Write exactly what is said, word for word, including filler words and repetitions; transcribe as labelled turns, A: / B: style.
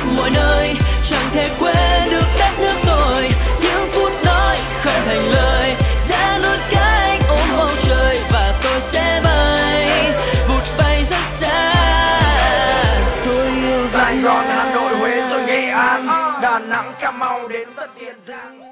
A: mọi nơi, chẳng thể quên được đất nước tôi. Những phút nói không thành lời, đã nuốt cánh ôm bầu trời và tôi sẽ bay, vụt bay rất xa. Tôi yêu Sài Gòn, Hà Nội, Huế rồi Nghệ An, Đà Nẵng, Cà Mau đến tận Tiền Giang.